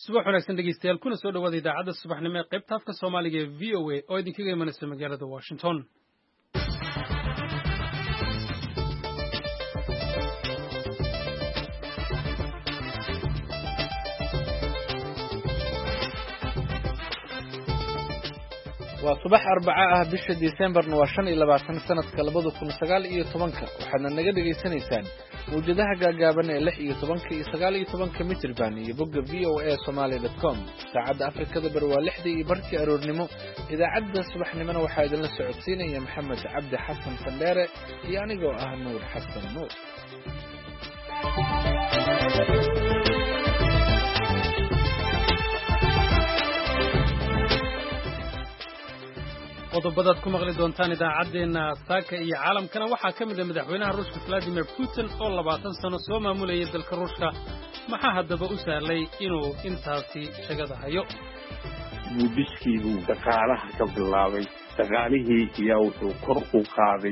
subax wanaagsan dhegeystayaal kuna soo dhawaada idaacadda subaxnimo ee qaybta afka Soomaaliga ee VOA oo idinkaga imanaysa magaalada Washington. waa subax Arbaca ah bisha December waa 25 sanadka 2019 waxaadna naga dhageysanaysaan mowjadaha gaagaaban ee 16 iyo 19 mitir baan iyo bogga voasomali.com saacadda Afrikada bar waa 6:00 aroornimo idaacadda subaxnimona waxaa idinla socodsiinaya Maxamed Cabdi Xasan Sandheere iyo anigoo ah Nuur Xasan Nuur. qodobadaad ku maqli doontaan idaacadeena saaka iyo caalamkana waxaa ka mid ah madaxweynaha Ruushka Vladimir Putin oo 20 sano soo maamulayay dalka Ruushka maxaa haddaba u sahlay inuu intaasi shaqada hayo. Buudiskiibu dhaqaalaha ka bilaabay dhaqaalihii ayaa wuxuu kor u qaaday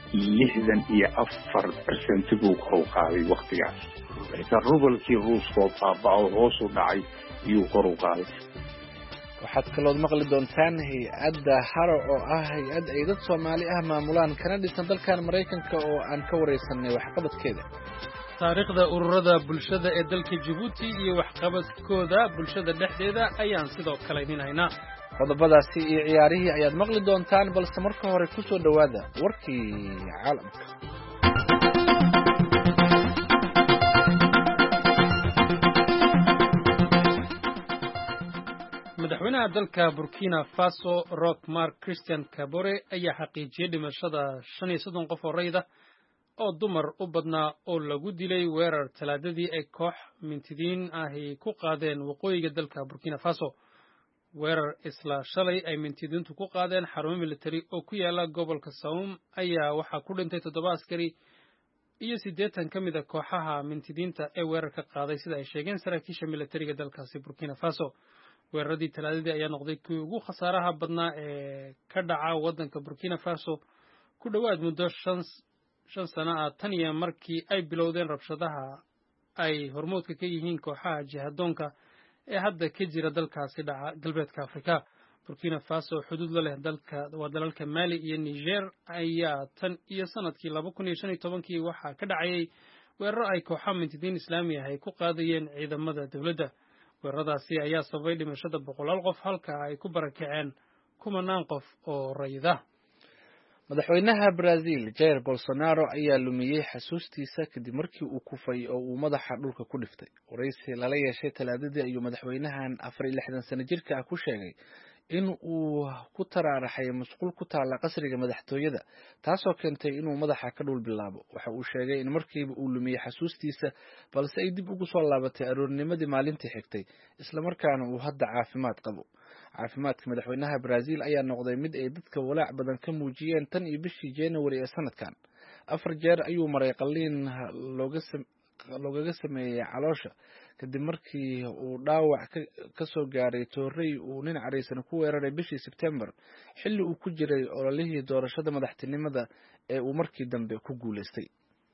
64% buu kor u qaaday waqtigaas rubalkii Ruushka oo hoos u dhacay iyo kor u qaaday. waxaad kaloo maqli doontaan hay'adda Haro oo ah hay'ad ay dad Soomaali ah maamulaan kana dhisan dalkan Mareykanka oo aan ka wareysanay waxqabadkeeda. taariikhda ururada bulshada ee dalka Djibouti iyo waxqabadkooda bulshada dhexdeeda ayaan sidoo kale idinaynaa. qodobadaasi iyo ciyaarihii ayaad maqli doontaan balse marka hore ku soo dhawaada warkii caalamka. madaxweynaha dalka Burkina Faso Roch Marc Christian Kabore ayaa xaqiijiyay dhimashada 35 qof oo rayid ah oo dumar u badnaa oo lagu dilay weerar talaadadii ay koox mintidiin ahi ku qaadeen waqooyiga dalka Burkina Faso. weerar isla shalay ay mintidiintu ku qaadeen xarumo military oo ku yaala gobolka Saum ayaa waxaa ku dhintay 7 askari iyo 80 ka mid ah kooxaha mintidiinta ee weerarka qaaday sida ay sheegeen saraakiisha militariga dalkaasi Burkina Faso. weeraradii talaadadii ayaa noqday kii ugu khasaaraha badnaa ee ka dhaca waddanka Burkina Faso ku dhawaad muddo 5 sano ah tan iyo markii ay bilowdeen rabshadaha ay hormoodka ka yihiin kooxaha jihadoonka ee hadda ka jira dalkaasi dhaca galbeedka Afrika. Burkina Faso xuduud la leh dalalka Mali iyo Niger ayaa tan iyo sanadkii 2015 waxaa ka dhacayay weeraro ay kooxaha mintidiin Islaami ah ay ku qaadayeen ciidamada dawladda. weeraradaasi ayaa sababay dhimashada 100 qof halka ay ku barakaceen 10 qof oo rayid ah. madaxweynaha Brazil Jair Bolsonaro ayaa lumiyay xasuustiisa kadib markii uu kufay oo uu madaxa dhulka ku dhiftay. waraysi lala yeeshay talaadadii ayuu madaxweynahan 64 sano jirka ah ku sheegay in uu ku taraaraxay masquul ku taala qasriga madaxtooyada taasoo keentay inuu madaxa ka dhul bilaabo. waxa uu sheegay in markiiba uu lumiyay xasuustiisa balse ay dib ugu soo laabatay aroornimadii maalintii xigtay isla markaana uu hadda caafimaad qabo. caafimaadka madaxweynaha Brazil ayaa noqday mid ay dadka walaac badan ka muujiyeen tan iyo bishii January ee sanadkan. 4 jeer ayuu maray qalliin loogaga sameeyay caloosha kadib markii uu dhaawac ka soo gaaray toorey uu nin careysan ku weeraray bishii September xilli uu ku jiray ololihii doorashada madaxtinimada ee uu markii dambe ku guuleystay.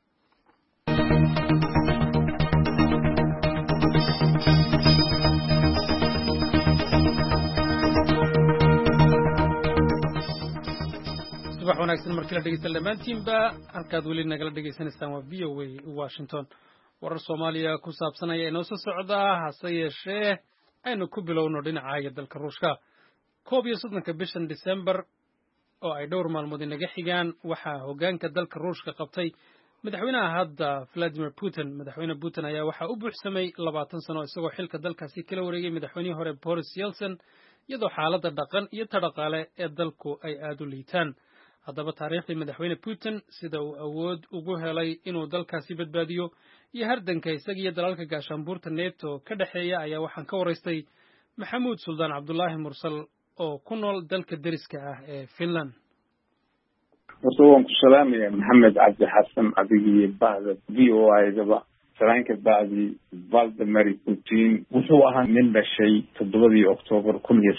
subax wanaagsan markii la dhegeysan dhamaantiinba halkaad weli nagala dhegeysanaysaan waa VOA Washington. warar Soomaaliya ku saabsan ayaa inoo soo socda hase yeeshee aynu ku bilowno dhinaca dalka Ruushka. 31 bishan December oo ay dhowr maalmood inaga xigaan waxaa hoggaanka dalka Ruushka qabtay madaxweynaha hadda Vladimir Putin. madaxweyne Putin ayaa waxaa u buuxsamay 20 sano isagoo xilka dalkaasi kala wareegay madaxweynihii hore Boris Yeltsin iyadoo xaaladda dhaqan iyo dhaqaale ee dalku ay aad u liitaan. haddaba taariikhdii madaxweyne Putin sida uu awood ugu helay inuu dalkaasi badbaadiyo iyo hardanka isaga iyo dalalka gaashaanbuurta NATO ka dhaxeeya ayaa waxaan ka waraystay Maxamuud Suldaan Cabdullaahi Mursal oo ku nool dalka deriska ah ee Finland. waan ku salaamayaa Maxamed Cabdi Xasan adigii bahda VOA-daba salaanka bacdi Vladimir Putin wuxuu ahaa nin dhashay 7 Oktoobar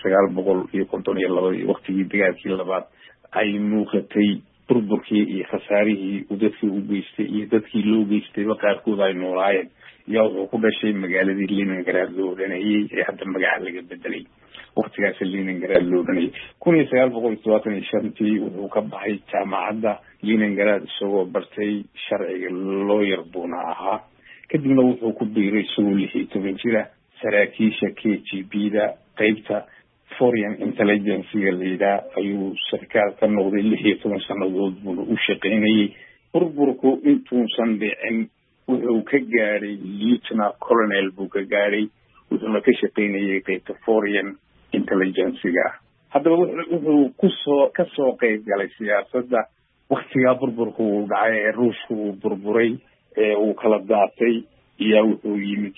1952 waqtigii dagaalkii labaad ay muuqatay burburkii iyo khasaarihii uu dadkii u geystay iyo dadkii loo geystay qaarkood ay noolaayeen yaa wuxuu ku dhashay magaaladii Leningrad loo odhanayay ee hadda magaca laga bedelay. waqtigaas Leningrad loo odhanayay 1975 wuxuu ka baxay jaamacadda Leningrad isagoo bartay sharciga lawyer buuna ahaa. kadibna wuxuu ku biiray isagoo 16 jira saraakiisha KGB-da qaybta foreign intelligence-ga layidhaa ayuu sarkaal ka noqday 16 sannadood buuna u shaqaynayay. burburku intuusan dhicin wuxuu ka gaadhay lieutenant colonel buu ka gaadhay, wuxuuna ka shaqaynayay qaybta foreign intelligence-ga. haddaba wuxuu kasoo qayb galay siyaasadda waktigaa burburku uu dhacay ee ruushku uu burburay ee uu kala daatay iyaa wuxuu yimid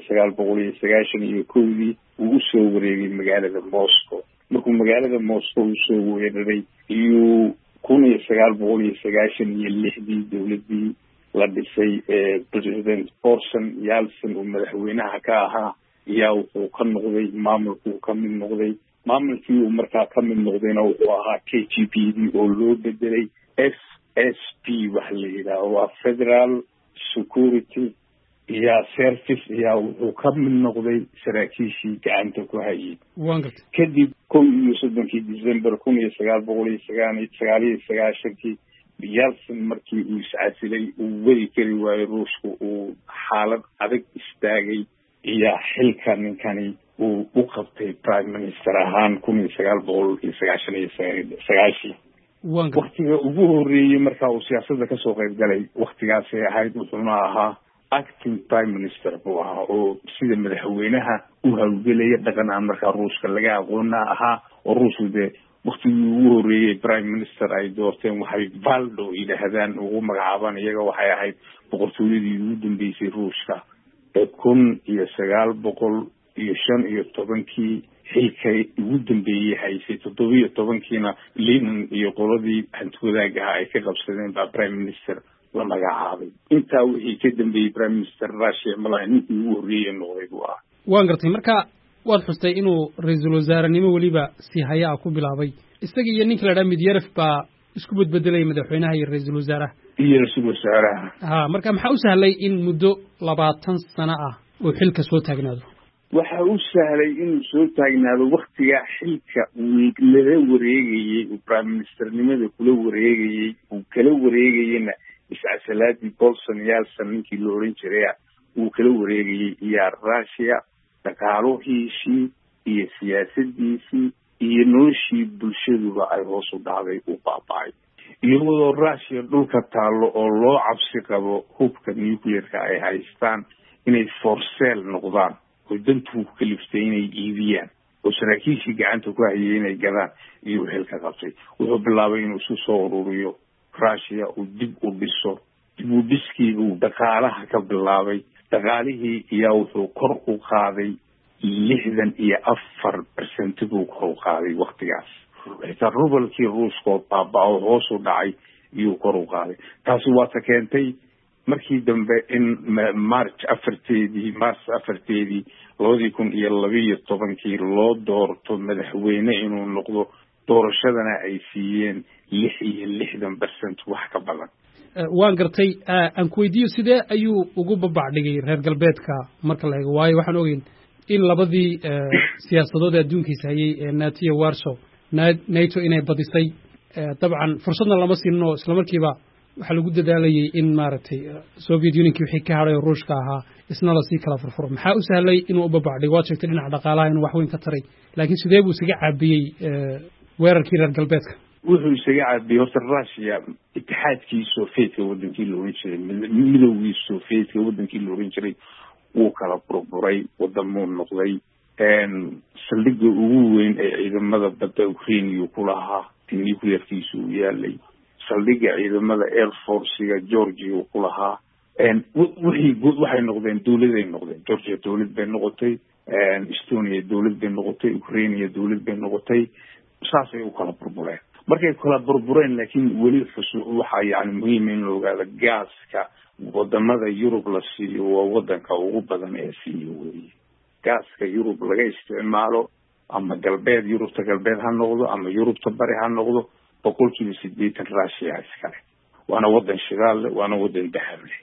1991 uu usoo wareegay magaalada Moscow. markuu magaalada Moscow usoo weeraray iyuu 1996 dowladii la dhisay ee president Boris Yeltsin uu madaxweynaha ka ahaa iyaa wuxuu ka noqday maamulkuu ka mid noqday. maamulkii uu markaa ka mid noqdayna wuxuu ahaa KGB oo loo bedelay FSB waxa la yidhaaho waa Federal Security Service iyaa wuxuu ka mid noqday saraakiishii gacanta ku hayay. kadib 13 December 1999 Yeltsin markii uu iscasilay uu wadi kari waayay ruushku uu xaalad adag istaagay iyaa xilka ninkani uu u qabtay prime minister ahaan 1999. waqtiga ugu horeeyay markaa uu siyaasadda kasoo qayb galay waqtigaasay ahayd wuxuuna ahaa acting prime minister buu ahaa oo sida madaxweynaha u hawlgelaya dhaqan aan markaa ruushka laga aqoona ahaa. oo ruushku dee waqtigii ugu horeeyay prime minister ay doorteen waxay valdo yidhaahdaan ugu magacaabaan iyaga waxay ahayd boqortooyadii ugu dambeysay ruushka ee 1915 xilkay ugu dambeeyay haysay 17kiina Lenin iyo qoladii hantiwadaaga ay ka qabsadeen baa prime minister la magacaabay. intaa wixii ka dambeeyay prime minister Russia malaha ninkii ugu horeeyay noqday buu ahaa. waan gartay marka waad xustay inuu ra'iisul wasaarenimo waliba si haya ku bilaabay isaga iyo ninka la dhahay Medvedev baa isku bedbedelay madaxweynaha iyo ra'iisul wasaaraha. marka maxaa u sahlay in muddo 20 sano ah uu xilka soo taagnaado? waxa uu sahlay inuu soo taagnaado waqtiga xilka laga wareegayay uu prime ministernimada kula wareegayay uu kala wareegayna iscasalaadii Boris Yeltsin ninkii loo oran jiray uu kala wareegayay iyo Russia dhaqaalihiisii iyo siyaasadiisii iyo noloshii bulshaduba ay hoos u dhacday u baaba'ay. iyadoo Russia dhulka taalo oo loo cabsi qabo hubka nuclear-ka ay haystaan inay for sale noqdaan oo dantu ku kaliftay inay iibiyaan oo saraakiishii gacanta ku hayay inay gadaan iyo xilka qabtay. wuxuu bilaabay inuu soo ururiyo Russia uu dib u dhiso. dib u dhiskii uu dhaqaalaha ka bilaabay. dhaqaalihii iyaa wuxuu kor u qaaday 64% buu kor u qaaday waqtigaas. xitaa rubalkii ruushka baaba'o hoos u dhacay iyuu kor u qaaday. taasi waa ta keentay markii dambe in March 4 2012 loo doorto madaxweyne inuu noqdo. doorashadana ay siiyeen 66% wax ka badan. waan gartay aan ku weydiiyo sidee ayuu ugu babacdhigay reer galbeedka marka la eego waayo waxaan ogeyn in labadii siyaasadood adduunkiisa hayay ee NATO iyo Warsaw NATO inay badisay dabcan fursadna lama siinno isla markiiba waxa lagu dadaalayay in maaragtay Soviet Union-kii wixii ka haray ruushka ahaa isna la sii kala furfuro. maxaa u sahlay inuu u babacdhigo? waad sheegtay dhinaca dhaqaalaha inuu wax weyn ka taray laakiin sidee buu isaga caabiyey weerarkii reer galbeedka? wuxuu isaga caabiyey horta Russia itixaadkii Soviet-ka wadankii loo oran jiray midowgii Soviet-ka wadankii loo oran jiray wuu kala burburay wadamuu noqday. saldhigga ugu weyn ee ciidamada badda Ukraine ku lahaa nuclear-kiisu uu yaalay. saldhigga ciidamada Air Force-ga Georgia ku lahaa. waxay noqdeen dawladay noqdeen. Georgia dawlad bay noqotay, Estonia dawlad bay noqotay, Ukraine dawlad bay noqotay. saasay u kala burbureen. markay kala burbureen laakiin weli waxa yani muhiim in la ogaado gaaska wadamada Yurub la siiyo waa wadanka ugu badan ee siiyo weeye. gaaska Yurub laga isticmaalo ama galbeed Yurubta galbeed ha noqdo ama Yurubta bari ha noqdo 80% Russia iskale. waana wadan shidaal leh, waana wadan dahab leh.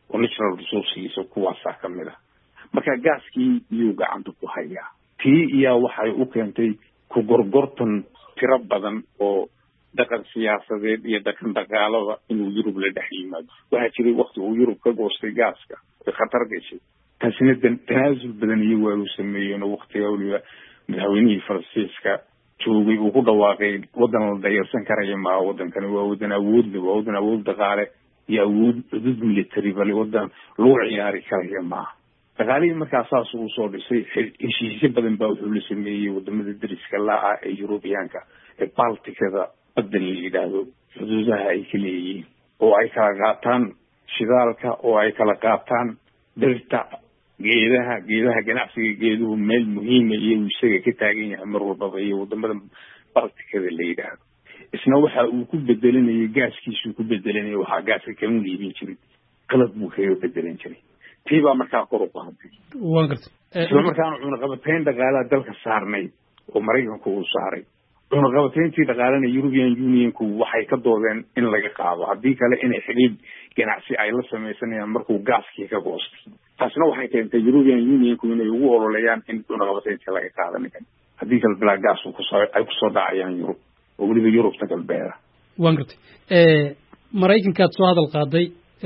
oo natural resourcegiisa kuwaasaa ka mid ah marka gaaskii iyuu gacanta ku hayaa tii iyaa waxay u keentay ku gorgortan tiro badan oo dhaqan siyaasadeed iyo dhaqan dhaqaalaba inuu Yurub la dhex yimaado waxaa jiray waqti uu Yurub ka goostay gaaska ee khatar gashay taasina tanaasul badan iyo waa uu sameeyeen waqtiga waliba madaxweynihii Faransiiska joogay uu ku dhawaaqay wadan la dayarsan karayo ma wadankani waa wadan awood dhaqaale iyo awood cudud military bal wadan loo ciyaari karayo ma dhaqaalihii markaas saas uu soo dhisay heshiisyo badan baa wuxuu la sameeyey wadamada dariska la ah ee Yurubiyaanka ee Baltikada badda la yidhaahdo xuduudaha ay ka leeyihiin oo ay kala qaataan shidaalka oo ay kala qaataan dhirta geedaha ganacsiga geeduhu meel muhiima iyo isaga ka taagan yahay mar walbaba iyo wadamada Baltikada la yidhaahdo isna waxa uu ku bedelinayay gaaskiisu ku bedelinayay waxa gaaska kama liibin jiray qalab buu kaga bedelan jiray tiiba markaa kor u qaaday waan gartay isla markaana cunaqabateyn dhaqaalaha dalka saarnay oo Mareykanku uu saaray cunaqabateyntii dhaqaalana European Unionku waxay ka doodeen in laga qaado haddii kale inay xidhiidh ganacsi ay la sameysanayaan markuu gaaskii ka goostay taasna waxay keentay European Unionku inay ugu ololeeyaan in cunaqabateyntii laga qaadanayo haddii kale bilaa gaas ay kusoo dhacayaan Yurub oo weliba Yurubta galbeeda waan gartay Mareykankaad soo hadal qaaday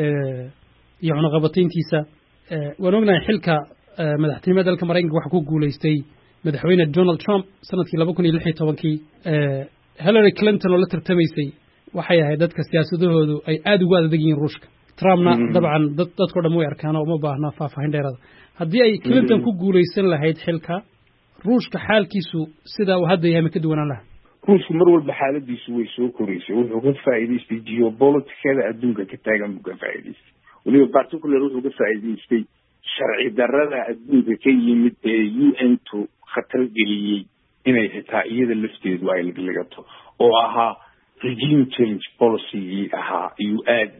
iyo cunaqabateyntiisa waan ognahay xilka madaxtinimada dalka Mareykanka waxa ku guuleystay madaxweyne Donald Trump sanadkii 2016 Hillary Clinton oo la tartamaysay waxay ahayd dadka siyaasadahoodu ay aad ugu adag yihiin Ruushka Trumpna dabcan dadku dhan way arkaan oo uma baahna faahfaahin dheeraad haddii ay Clinton ku guuleysan lahayd xilka Ruushka xaalkiisu sida uu hadda yahay ma ka duwanaan lahaa Ruushku mar walba xaaladiisu way soo koreysay wuxuu ka faa'iideystay geopolitics-ka adduunka ka taagan buu ka faa'iideystay waliba particular wuxuu ka faa'iideystay sharci darrada adduunka ka yimid ee UN-tu khatar geliyey inay xitaa iyada lafteedu ay ligato oo ahaa regime change policy ahaa iyo aad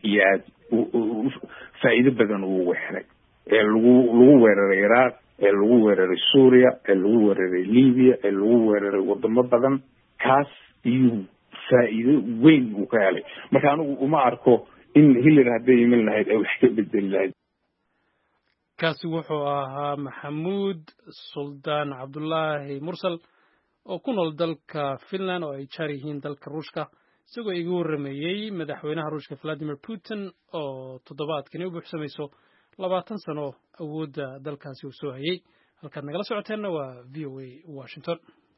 faa'iido badan uu weeray ee lagu weeraray Iraq ee lagu weeraray Suuriya ee lagu weeraray Liibiya ee lagu weeraray wadamo badan kaas iyo faa'iido weyn uu ka helay marka anigu uma arko in Hillary hadday iman lahayd ay wax ka bedeli lahayd kaasi wuxuu ahaa Maxamuud Suldaan Cabdullaahi Mursal oo ku nool dalka Finland oo ay jaar yihiin dalka Ruushka isagoo igu waramayay madaxweynaha Ruushka Vladimir Putin oo toddobaadkan u buuxsamayso 20 sano awoodda dalkaasi uu soo hayay halkaad nagala socoteena waa VOA Washington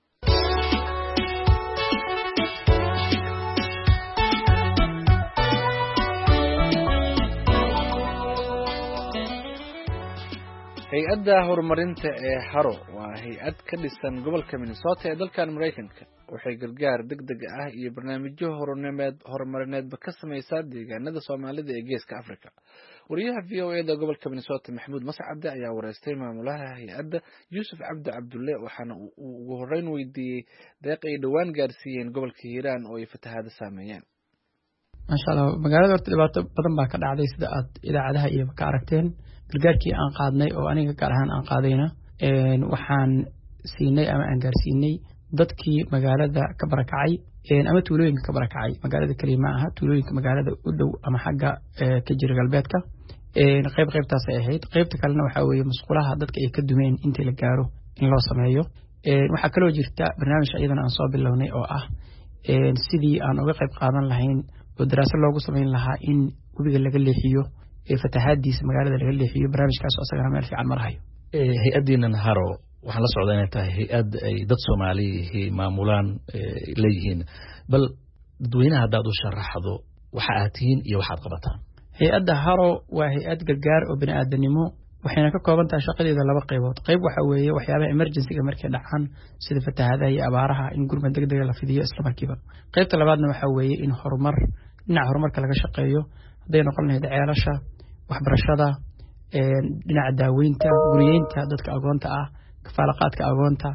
hay-adda horumarinta ee Haro waa hay-ad ka dhisan gobolka Minnesota ee dalkan Mareykanka waxay gargaar degdeg ah iyo barnaamijyo horumarineedba ka samaysaa deegaanada Soomaalida ee Geeska Afrika wariyaha VOA-da gobolka Minnesota Maxamuud Mascade ayaa wareystay maamulaha hay-adda Yuusuf Cabdi Cabdulle waxaana uu ugu horeyn weydiiyey deeq ay dhawaan gaarsiiyeen gobolka Hiiraan oo ay fatahaado saameeyeen masha Allah magaalada horta dhibaato badan baa ka dhacday sida aad idaacadaha iyo ka aragteen gargaarkii aan qaadnay oo aniga gaar ahaan aan qaadayna waxaan siinay ama aan gaarsiinay dadkii magaalada ka barakacay ama tuulooyinka ka barakacay magaalada kaliya ma aha tuulooyinka magaalada u dhow ama xagga ka jira galbeedka qaybtaas ay ahayd qaybta kalena waxaa weeye masquulaha dadka ay ka dumeen intii la gaaro in loo sameeyo waxaa kaloo jirta barnaamij iyadana aan soo bilownay oo ah sidii aan uga qayb qaadan lahayn oo daraasad loogu samayn lahaa in webiga laga leexiyo fatahaadiisa magaalada laga leexiyo barnaamijkaas oo asagana meel fiican marahayo hay-addiinan Haro waxaan la socdaa inay tahay hay-ad ay dad Soomaali maamulaan leeyihiin bal dadweynaha haddaad u sharaxdo waxa aad tihiin iyo waxaad qabataan hay-adda Haro waa hay-ad gargaar oo bini'aadanimo waxayna ka kooban tahay shaqadeeda laba qaybood qayb waxa weeye waxyaabaha emergency-ga markay dhacaan sida fatahaadaha iyo abaaraha in gurmad degdeg la fidiyo isla markiiba qaybta labaadna waxa weeye in dhinaca horumarka laga shaqeeyo hadday noqon lahayd ceelasha waxbarashada dhinaca daaweynta guriyeynta dadka agoonta ah kafaalaqaadka agoonta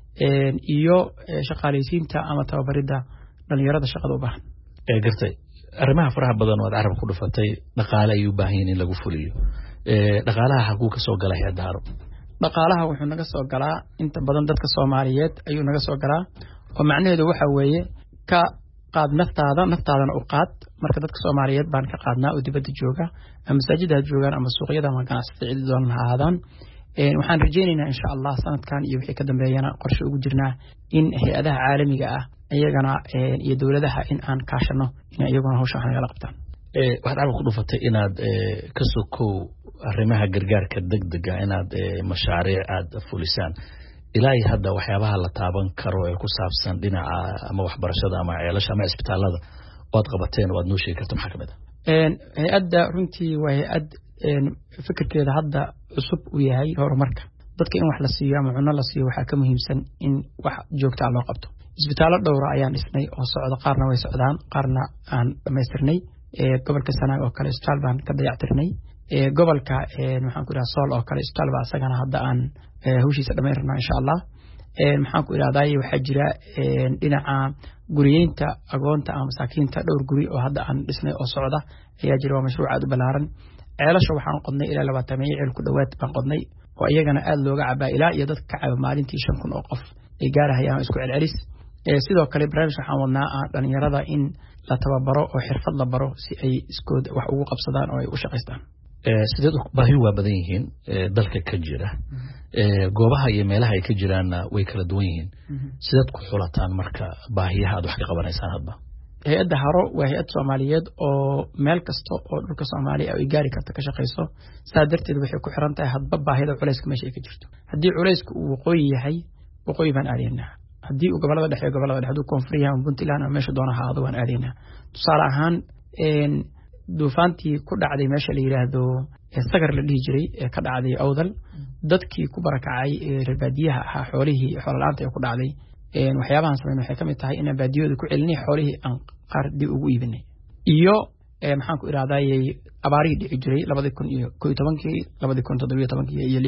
iyo shaqaalaysiinta ama tababaridda dhalinyarada shaqada u baahan gartay arrimaha faraha badan oo aad carab ku dhufatay dhaqaale ay u baahan yihiin in lagu fuliyo dhaqaalaha xaguu ka soo galay hay-adda Haro dhaqaalaha wuxuu naga soo galaa inta badan dadka Soomaaliyeed ayuu naga soo galaa oo macnaheedu waxa weeye ka qaad naftaadana u qaad marka dadka Soomaaliyeed baan ka qaadnaa oo dibadda jooga ama masaajidada joogaan ama suuqyada ama ganacsatada cid doon lahaadaan waxaan rajaynaynaa insha Allah sanadkan iyo wixii ka dambeeyana qorshe ugu jirnaa in hay'adaha caalamiga ah ayagana iyo dawladaha in aan kaashano in ayaguna hawsha wax nagala qabtaan waxaad aqal ku dhufatay inaad ka sokow arrimaha gargaarka degdega inaad mashaariic aad fulisaan ilaa hadda waxyaabaha la taaban karo ee ku saabsan dhinaca ama waxbarashada ama ceelasha ama isbitaalada oo aad qabateen oo aad noo sheegi karto maxaa kamid ah hay'adda runtii waa hay'ad fikirkeeda hadda cusub u yahay horumarka dadka in wax la siiyo ama cunno la siiyo waxaa ka muhiimsan in wax joogto ah loo qabto isbitaallo dhowra ayaan dhisnay oo socdo qaarna way socdaan qaarna aan dhammaystirnay gobolka Sanaag oo kale isbitaal baan ka dayactirnay gobolka waxaan ku iraahdaa Sool oo kale isbitaal baa asagana hadda aan hawshiisa dhamaystirnaa insha Allah maxaan ku iraahdaa waxa jira dhinaca guriyeynta agoonta ama masaakiinta dhowr guri oo hadda aan dhisnay oo socda ayaa jira waa mashruuc aad u balaaran ceelasha waxaan qodnay ilaa 20 ceel ku dhawaad baan qodnay oo iyagana aad looga cabaa ilaa iyo dadka ka caba maalintii 5,000 oo qof ay gaarahayaan isku celcelis sidoo kale barnaamij waxaan wadnaa dhalinyarada in la tababaro oo xirfad la baro si ay iskood wax ugu qabsadaan oo ay u shaqeystaan sideed baahi waa badan yihiin dalka ka jira goobaha iyo meelaha ay ka jiraanna way kala duwan yihiin sideed ku xulataan marka baahiyaha aad wax ka qabanaysaan hadba hay'adda Haro waa hay'ad Soomaaliyeed oo meel kasta oo dhulka Soomaaliya ay gaari karto ka shaqeyso saadarteed waxay ku xiran tahay hadba baahida culayska meesha ay ka jirto haddii culaysku uu waqooyi yahay waqooyi baan aadaynaa haddii uu gobolada dhexe hadduu koonfur yahay Puntland ama meesha doonaha aad waan aadaynaa tusaale ahaan duufaantii ku dhacday meesha la yiraahdo sagar la dhihi jiray ee ka dhacday awdal dadkii ku barakacay reerbaadiyaha ahaa xoolihii xoolalaanta ee ku dhacday waxyaabahan sameeyay waxay kamid tahay in baadiyooda ku celinay xoolihii aan qaar dib ugu iibinay iyo maxaan ku iraahdaa abaarihii dhici jiray 2011 2017 iyo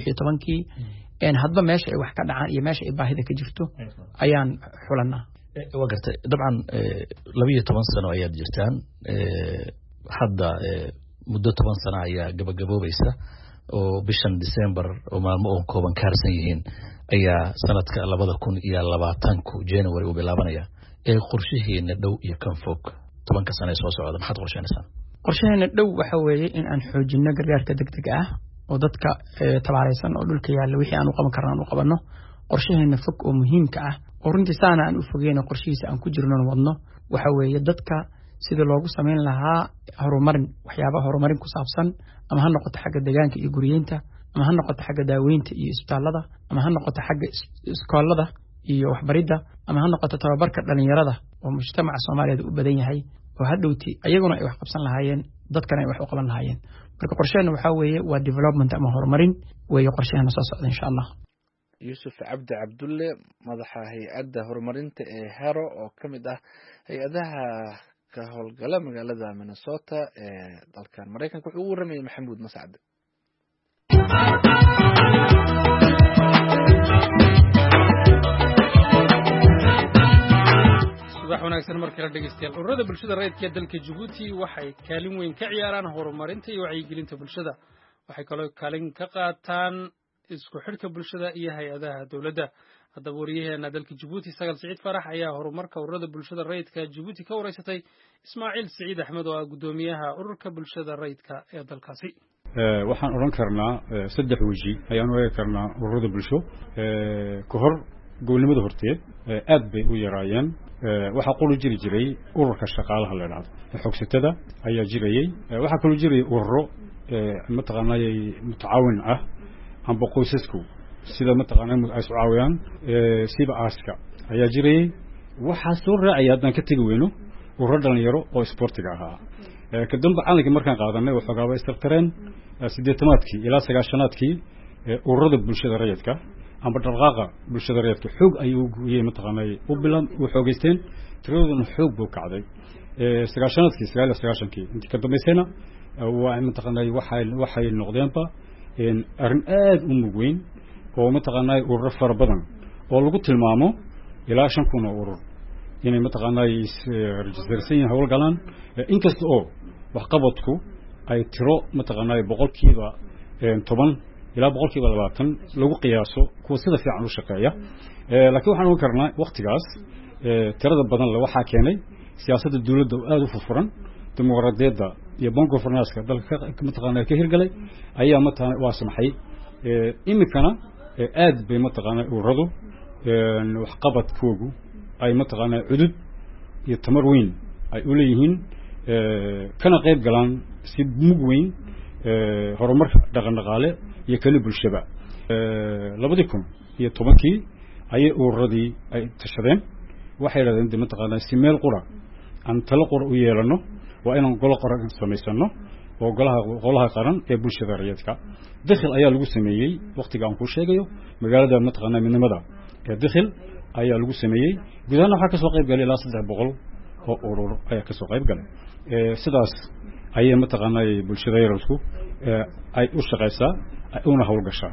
16 hadba meesha ay wax ka dhacaan iyo meesha ay baahida ka jirto ayaan xulanaa waa gartay dabcan 12 sano ayaad jirtaan hadda muddo 10 sano ayaa gabagaboobaysa oo bishan December oo maalmo oo kooban ka harsan yihiin ayaa sanadka 2020 January u bilaabanaya qorshaheena dhow iyo kan fog 10 sano soo socda maxaad qorsheynaysaa qorshaheena dhow waxa weeye in aan xoojino gargaarka degdega ah oo dadka tabaaraysan oo dhulka yaalla wixii aan u qaban karnaa u qabanno qorshaheena fog oo muhiimka ah oo runtii saana aan u fogeyno qorshihiisa aan ku jirno wadno waxa weeye dadka sida loogu sameyn lahaa horumarin waxyaabaha horumarin ku saabsan ama ha noqoto xagga deegaanka iyo guriyeynta ama ha noqoto xagga daaweynta iyo isbitaalada ama ha noqoto xagga iskoolada iyo waxbaridda ama ha noqoto tababarka dhalinyarada oo mujtamaca Soomaaliyeed u badan yahay oo hadhowti ayaguna ay wax qabsan lahaayeen dadkana ay wax u qaban lahaayeen marka qorsheena waxa weeye waa development ama horumarin weeye qorsheena soo socda insha Allah Yusuf Cabdi Cabdulle madaxa hay'adda horumarinta ee Haro oo kamid ah hay'adaha ka howlgala magaalada Minnesota ee dalkan Mareykanka wuxuu u waramayay Maxamuud Mascad subax wanaagsan markale dhageystayaal ururada bulshada rayidka ee dalka Djibouti waxay kaalin weyn ka ciyaaraan horumarinta iyo wacyigelinta bulshada waxay kaloo kaalin ka qaataan isku xidhka bulshada iyo hay'adaha dawladda haddaba wariyaheena dalka Djibouti Sagal Saciid Farax ayaa horumarka ururada bulshada rayidka Djibouti ka wareysatay Ismaaciil Saciid Axmed oo ah gudoomiyaha ururka bulshada rayidka ee dalkaasi waxaan oran karnaa saddex waji ayaan oran karnaa ururada bulsho ka hor gobolnimada horteed aad bay u yaraayeen waxa qolo jiray ururka shaqaalaha la yiraahdo xogsatada ayaa jirayay waxa kaloo jiray ururo mataqaanay mutaawin ah amba qoysasku sida mataqaanay ay soo caawiyaan siba aaska ayaa jiray waxa soo raacay hadan ka tagi weyno ururo dhalinyaro oo sportiga ahaa ka dambe caalamka markaan qaadanay waxa gaaba istartareen 80-aadkii ilaa 90-aadkii ururada bulshada rayidka amba dhaqaaqa bulshada rayidka xoog ayuu gooyay mataqaanay u bilan u xoogeysteen tiraduna xoog buu kacday 90-aadkii intii ka dambeysayna waa mataqaanay waxay noqdeenba arin aad u mugweyn oo mataqaanay ururo fara badan oo lagu tilmaamo ilaa 5,000 urur inay mataqaanay registersan hawlgalaan inkasta oo wax qabadku ay tiro mataqaanay 10% ilaa 20% lagu qiyaaso kuwa sida fiican u shaqeeya laakiin waxaan oran karnaa waqtigaas tirada badan la waxa keenay siyaasadda dawladda aad u furfuran dimuqraadiyadda iyo bank governance-ka dalka mataqaanaa ka hirgalay ayaa mataqaanaa waa samaxay imikana aad bay mataqaanaa ururadu waxqabadkoogu ay mataqaanaa cudud iyo tamar weyn ay u leeyihiin kana qayb galaan si mug weyn horumarka dhaqan-dhaqaale iyo kala bulshaba 2010 ayay ururadii ay tashadeen waxay yiraahdeen mataqaanaa si meel qura aan talo qura u yeelano waa inaan golo qaran samaysano oo golaha qaran ee bulshada rayidka dakhil ayaa lagu sameeyay waqtiga aan ku sheegayo magaalada mataqaanaa midnimada ee dakhil ayaa lagu sameeyay gudaha waxa ka soo qayb galay ilaa 300 oo urur ayaa ka soo qayb galay sidaas ayay mataqaanaa bulshada rayidku ay u shaqeysaa ay una hawlgashaa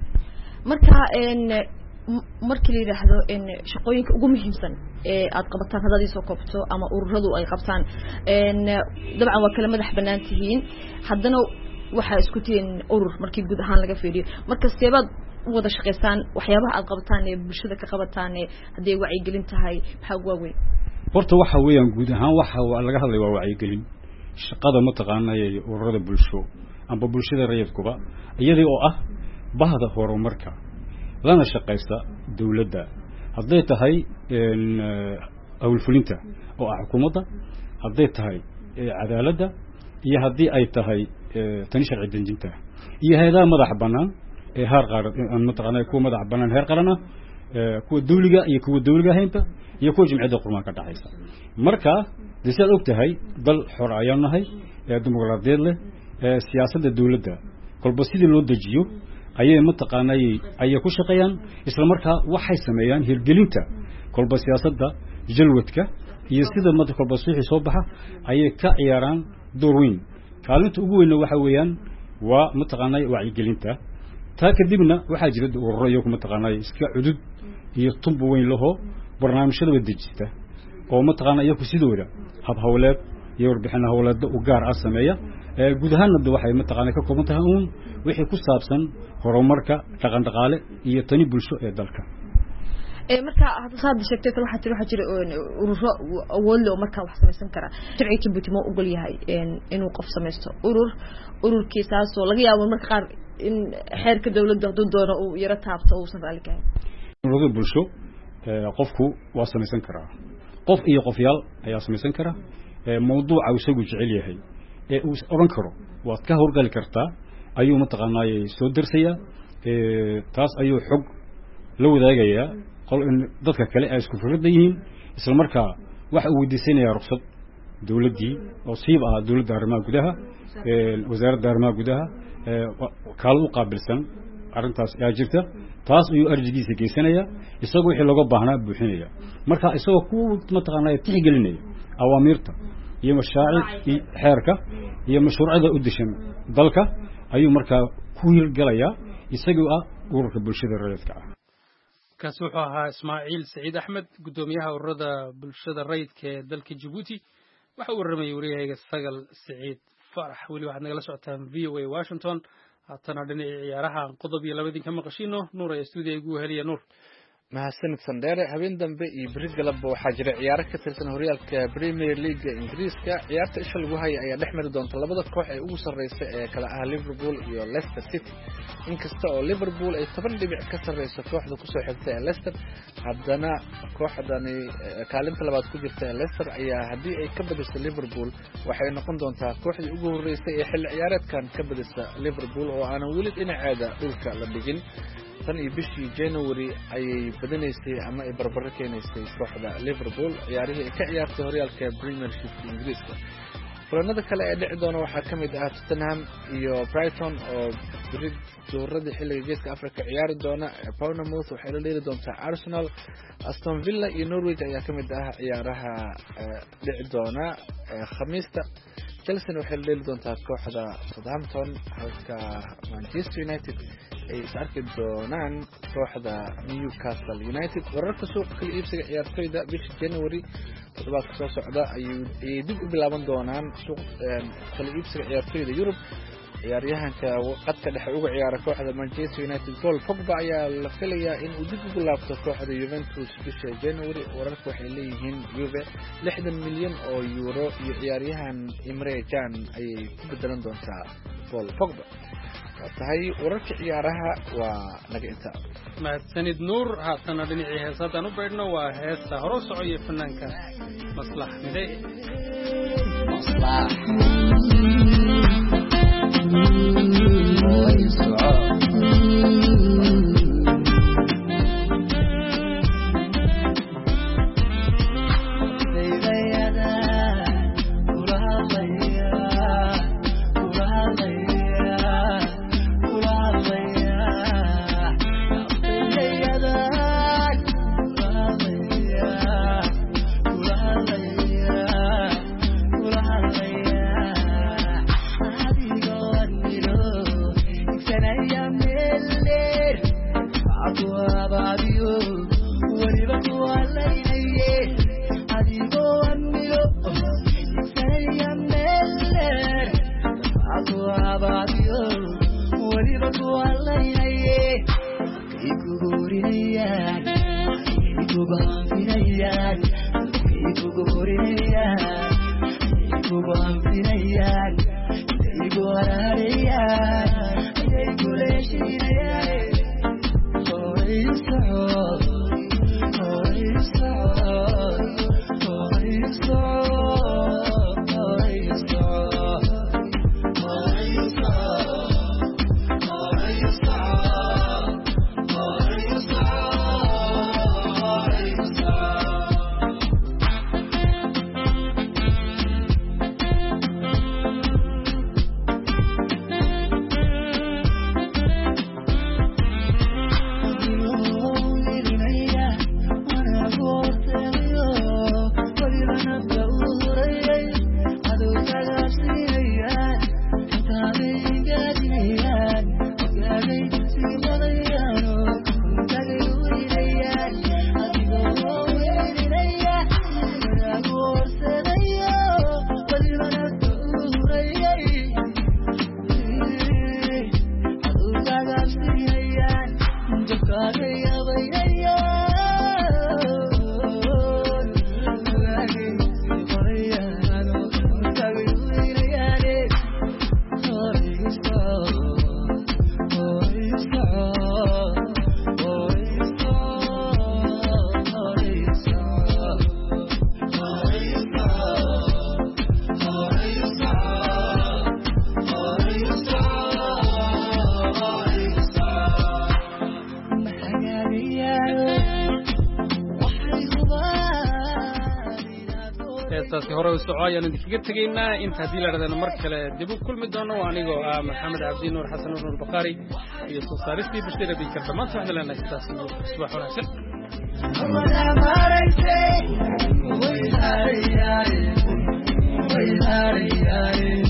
markii la yiraahdo in shaqooyinka ugu muhiimsan ee aad qabataan hadii soo koobto ama ururadu ay qabtaan dabcan waa kala madax banaan tihiin haddana waxa isku tiin urur markii guud ahaan laga fiiriyo marka seebaad wada shaqeystaan waxyaabaha aad qabataan ee bulshada ka qabataan hadii ay wacyi gelin tahay maxaa ugu weyn horta waxa weeyaan guud ahaan waxa laga hadlay waa wacyi gelin shaqada mataqaanaa ururada bulsho amba bulshada rayidkuba iyadii oo ah bahda horumarka lana shaqeysta dawladda haday tahay awlfulinta oo xukuumadda haday tahay cadaaladda iyo hadii ay tahay tan sharci dejinta iyo hay'adaha madax banaan ee heer qaran mataqaanaa kuwa madax banaan heer qaran kuwa dawliga iyo kuwa dawliga ahaynta iyo kuwa jimciyada qurmaan ka dhaxaysa marka disaad og tahay dal xor ayaan nahay ee dimuqraadiyad leh siyaasadda dawladda kolba sidii loo dejiyo ayay mataqaanaa ay ku shaqeeyaan isla markaa waxay sameeyaan hirgelinta kolba siyaasadda jalwadka iyo sida mad kolba suuxi soo baxa ayay ka ciyaaraan door weyn kaalinta ugu weyn waxa weeyaan waa mataqaanaa wacyi gelinta taa kadibna waxa jira ururo iyo mataqaanaa iska cudud iyo tumbo weyn laho barnaamijyada wadajista oo mataqaanaa iyagu sidooda hab hawleed iyo warbixin hawleed u gaar ah sameeya guud ahaanna waxay mataqaanaa ka kooban tahay wixii ku saabsan horumarka dhaqan dhaqaale iyo tani bulsho ee dalka marka hadda sheegtay waxa jira ururo awood leh marka wax samaysan kara sharciga Djibouti ma ogol yahay inuu qof samaysto ururkiisaas oo laga yaabo marka qaar in xeerka dawladda doono uu yara taabto oo san raali kahay ururada bulsho qofku waa samaysan karaa qof iyo qofyaal ayaa samaysan kara mawduuca uu isagu jecel yahay ee uu oran karo waad ka hawlgali kartaa ayuu mataqaanaa soo dirsaya taas ayuu xog la wadaagaya dadka kale ay isku fikrada yihiin isla markaa waxa uu weydiisanaya ruqsad dawladdii oo siib ah dawladda arrimaha gudaha wasaaradda arrimaha gudaha kaal u qaabilsan arrintaas ayaa jirta taas ayuu arjigiisa geysanaya isagoo wixii looga baahnaa buuxinaya marka isagoo ku mataqaanaa tixgelinaya awaamirta iyo mashaariic xeerka iyo mashruucada u dishan dalka ayuu markaa ku hirgalaya isagoo ah ururka bulshada rayidka ah kaas wuxuu ahaa Ismaaciil Saciid Axmed gudoomiyaha ururada bulshada rayidka ee dalka Djibouti waxa uu warramay wariyayga Sagal Saciid Farax wali waxaad nagala socotaan VOA Washington haatana dhinaca ciyaaraha qodob iyo labadii ka maqashino Nuur ee stuudiga ugu heliya Nuur mahadsanid Sandere habeen dambe iyo bari galabba waxaa jira ciyaaro ka tirsan horyaalka Premier League Ingiriiska ciyaarta isha lagu hayay ayaa dhexmari doonta labada koox ee ugu sareysa ee kala ah Liverpool iyo Leicester City inkasta oo Liverpool ay 10 dhibic ka sareyso kooxda ku soo xigta ee Leicester haddana kooxdani kaalinta labaad ku jirta ee Leicester ayaa hadii ay ka badiso Liverpool waxay noqon doontaa kooxdii ugu horeysay ee xilli ciyaareedkan ka badisa Liverpool oo aan weli dhinaceeda dhulka la dhigin tan iyo bishii January ayay badanaysay ama ay barbaro keenaysay kooxda Liverpool ciyaarihii ay ka ciyaartay horyaalka Premiership Ingiriiska kulanada kale ee dhici doona waxaa ka mid ah Tottenham iyo Brighton oo dooradii xilliga geeska Afrika ciyaari doona Bournemouth waxay la dheeli doontaa Arsenal Aston Villa iyo Norwich ayaa ka mid ah ciyaaraha dhici doona Khamiista Chelsea waxay la dheeli doontaa kooxda Southampton halka Manchester United ay isarki doonaan kooxda Newcastle United wararka suuqa kala iibsiga ciyaartoyda bishii January toddobaadka soo socda ayay dib u bilaaban doonaan suuq kala iibsiga ciyaartoyda Yurub ciyaaryahanka qadka dhexe uga ciyaara kooxda Manchester United Paul Pogba ayaa la filayaa in uu dib ugu laabto kooxda Juventus bisha January. Wararka waxay leeyihiin Juve 60 milyan oo euro iyo ciyaaryahan Emre Can ayay ku bedelan doontaa Paul Pogba. tahay wararka ciyaaraha waa naga inta mahadsanid nuur haatana dhinacii heesadan u beedhno waa heesta hore socodka fanaanka maslax midey ayaan idinkaga tegaynaa inta haddii la dhadana mar kale dib u kulmi doono anigoo ah maxamed cabdi nuur xasan nuur baqaari iyo soo saaristii bashir abikar dhammaanta waxaan leenahay sidaas iyo subax wanaagsan